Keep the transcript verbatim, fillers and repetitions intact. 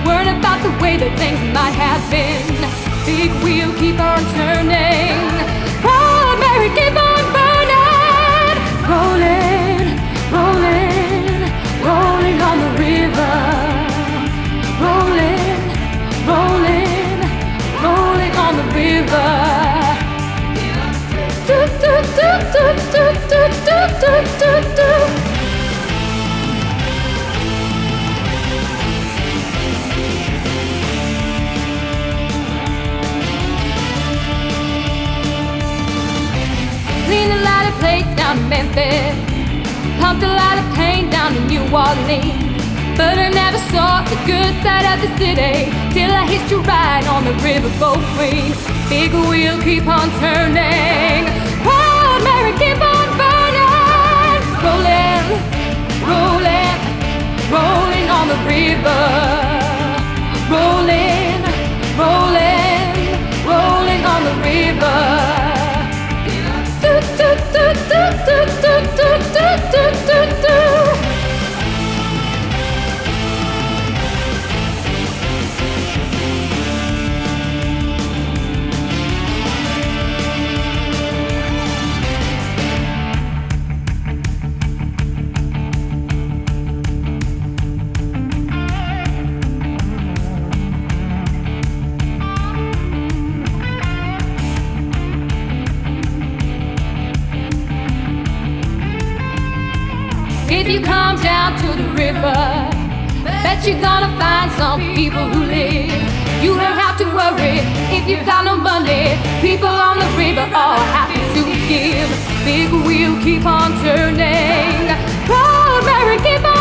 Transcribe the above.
Worrying about the way that things might have been. Big wheel keep on turning. Proud Mary keep on burning. Rolling, rolling, rolling on the river. Rolling, rolling, rolling on the river. Do do do do do do do do do. Cleaned a lot of plates down in Memphis, pumped a lot of pain down in New Orleans. But I never saw the good side of the city till I hitched a ride on the riverboat queen. Big wheel keep on turning. Proud Mary keep on burning. Rolling, rolling, rolling on the river. Rolling, rolling, rolling on the river. Do do do do do do do do do do. If you come down to the river, bet you're gonna find some people who live. You don't have to worry if you've got no money. People on the river are happy to give. Big wheel keep on turning. Proud Mary keep on